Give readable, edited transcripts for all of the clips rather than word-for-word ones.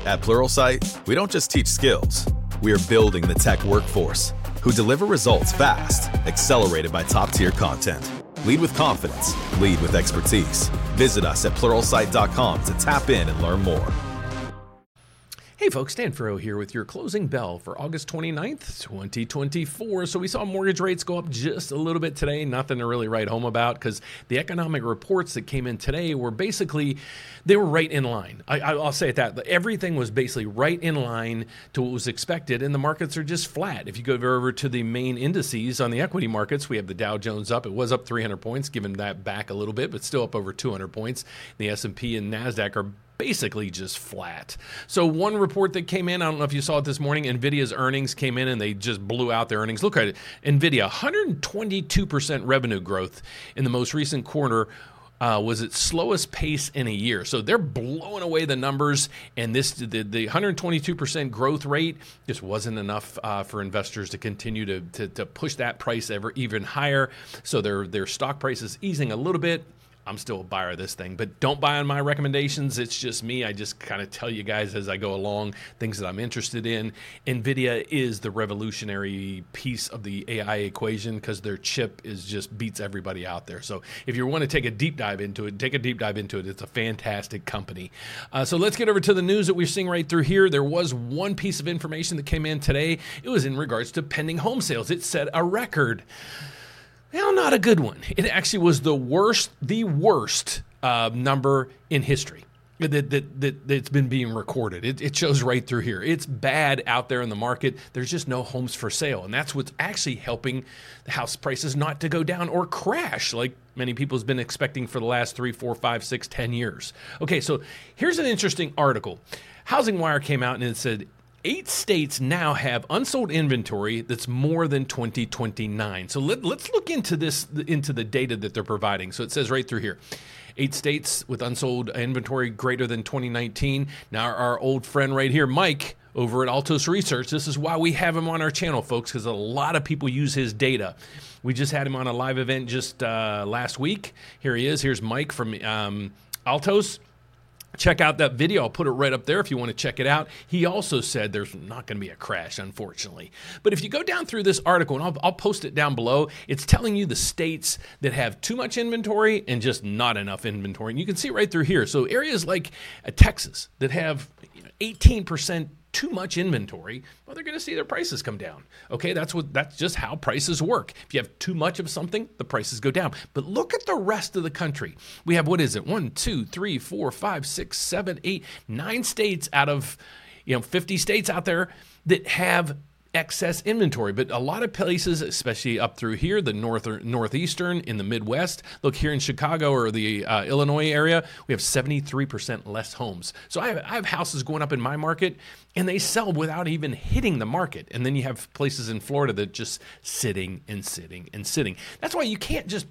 At Pluralsight, we don't just teach skills. We are building the tech workforce who deliver results fast, accelerated by top-tier content. Lead with confidence. Lead with expertise. Visit us at Pluralsight.com to tap in and learn more. Hey folks, Dan Farrow here with your closing bell for August 29th, 2024. So we saw mortgage rates go up just a little bit today. Nothing to really write home about because the economic reports that came in today were basically, they were right in line. I'll say it that. Everything was basically right in line to what was expected, and the markets are just flat. If you go over to the main indices on the equity markets, we have the Dow Jones up. It was up 300 points, giving that back a little bit, but still up over 200 points. The S&P and NASDAQ are basically just flat. So one report that came in, I don't know if you saw it this morning, NVIDIA's earnings came in and they just blew out their earnings. Look at it. NVIDIA, 122% revenue growth in the most recent quarter. Was its slowest pace in a year. So they're blowing away the numbers, and the 122% growth rate just wasn't enough for investors to continue to push that price even higher. So their stock price is easing a little bit. I'm still a buyer of this thing, but don't buy on my recommendations. It's just me. I just kind of tell you guys as I go along things that I'm interested in. NVIDIA is the revolutionary piece of the AI equation because their chip just beats everybody out there. So if you want to take a deep dive into it, take a deep dive into it. It's a fantastic company. So let's get over to the news that we're seeing right through here. There was one piece of information that came in today. It was in regards to pending home sales. It set a record. Well, not a good one. It actually was the worst number in history that's been being recorded. It shows right through here. It's bad out there in the market. There's just no homes for sale. And that's what's actually helping the house prices not to go down or crash like many people have been expecting for the last 3, 4, 5, 6, 10 years. Okay, so here's an interesting article. Housing Wire came out and it said, 8 states now have unsold inventory that's more than 2029. So let's look into the data that they're providing. So it says right through here, 8 states with unsold inventory greater than 2019. Now our old friend right here, Mike, over at Altos Research, this is why we have him on our channel, folks, because a lot of people use his data. We just had him on a live event just last week. Here he is. Here's Mike from Altos. Check out that video. I'll put it right up there if you want to check it out. He also said there's not going to be a crash, unfortunately. But if you go down through this article, and I'll post it down below, it's telling you the states that have too much inventory and just not enough inventory. And you can see right through here. So areas like Texas that have 18% too much inventory, well, they're going to see their prices come down. Okay, that's just how prices work. If you have too much of something, the prices go down. But look at the rest of the country. We have, 1, 2, 3, 4, 5, 6, 7, 8, 9 states out of 50 states out there that have excess inventory. But a lot of places, especially up through here, the northeastern, in the Midwest, look here in Chicago or the Illinois area, we have 73% less homes. So I have houses going up in my market, and they sell without even hitting the market. And then you have places in Florida that just sitting and sitting and sitting. That's why you can't just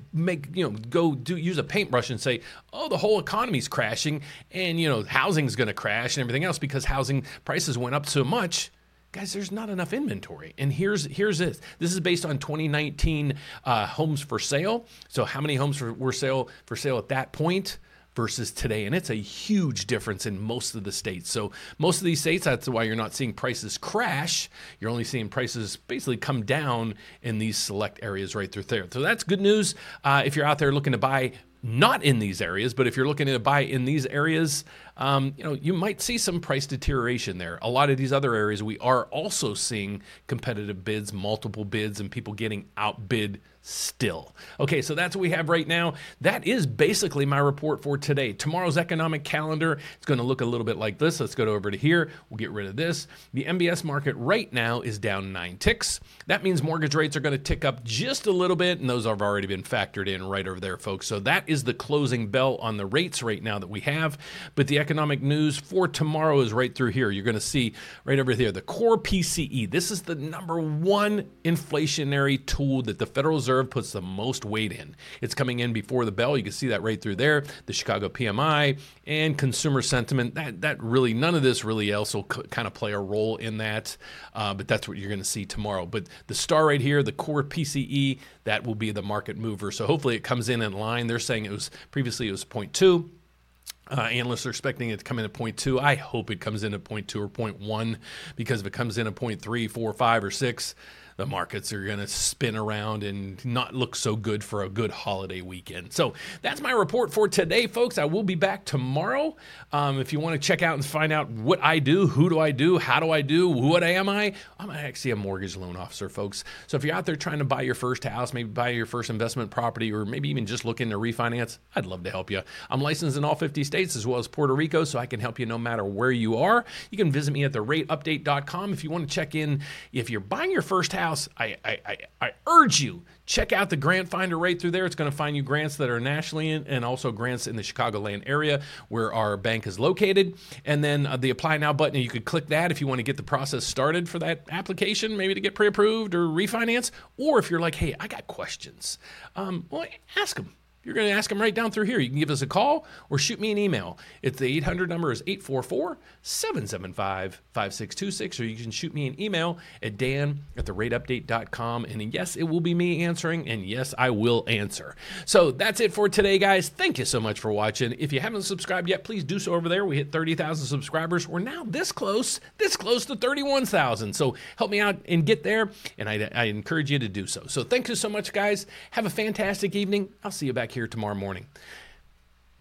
use a paintbrush and say, oh, the whole economy's crashing and housing's going to crash and everything else because housing prices went up so much. Guys, there's not enough inventory. And here's this. This is based on 2019 homes for sale. So how many homes for sale at that point versus today? And it's a huge difference in most of the states. So most of these states, that's why you're not seeing prices crash. You're only seeing prices basically come down in these select areas right through there. So that's good news if you're out there looking to buy not in these areas, but if you're looking to buy in these areas, you might see some price deterioration there. A lot of these other areas, we are also seeing competitive bids, multiple bids, and people getting outbid still. Okay, so that's what we have right now. That is basically my report for today. Tomorrow's economic calendar is going to look a little bit like this. Let's go over to here. We'll get rid of this. The MBS market right now is down 9 ticks. That means mortgage rates are going to tick up just a little bit, and those have already been factored in right over there, folks. So that is the closing bell on the rates right now that we have. But the economic news for tomorrow is right through here. You're going to see right over here, the core PCE. This is the number one inflationary tool that the Federal Reserve puts the most weight in. It's coming in before the bell. You can see that right through there. The Chicago PMI and consumer sentiment. That really, none of this really else will kind of play a role in that. But that's what you're going to see tomorrow. But the star right here, the core PCE, that will be the market mover. So hopefully it comes in line. They're saying previously it was 0.2. Analysts are expecting it to come in at 0.2. I hope it comes in at 0.2 or 0.1, because if it comes in at 0.3, 4, 5, or 6, the markets are going to spin around and not look so good for a good holiday weekend. So that's my report for today, folks. I will be back tomorrow. If you want to check out and find out what I do, who do I do, how do I do, what am I? I'm actually a mortgage loan officer, folks. So if you're out there trying to buy your first house, maybe buy your first investment property, or maybe even just looking to refinance, I'd love to help you. I'm licensed in all 50 states as well as Puerto Rico, so I can help you no matter where you are. You can visit me at therateupdate.com if you want to check in. If you're buying your first house, I urge you, check out the grant finder right through there. It's going to find you grants that are nationally and also grants in the Chicagoland area where our bank is located. And then the apply now button, you could click that if you want to get the process started for that application, maybe to get pre-approved or refinance. Or if you're like, hey, I got questions, well, ask them. You're going to ask them right down through here. You can give us a call or shoot me an email. It's the 800 number is 844-775-5626, or you can shoot me an email at dan@therateupdate.com. And yes, it will be me answering, and yes, I will answer. So that's it for today, guys. Thank you so much for watching. If you haven't subscribed yet, please do so over there. We hit 30,000 subscribers. We're now this close to 31,000. So help me out and get there, and I encourage you to do so. So thank you so much, guys. Have a fantastic evening. I'll see you back here tomorrow morning.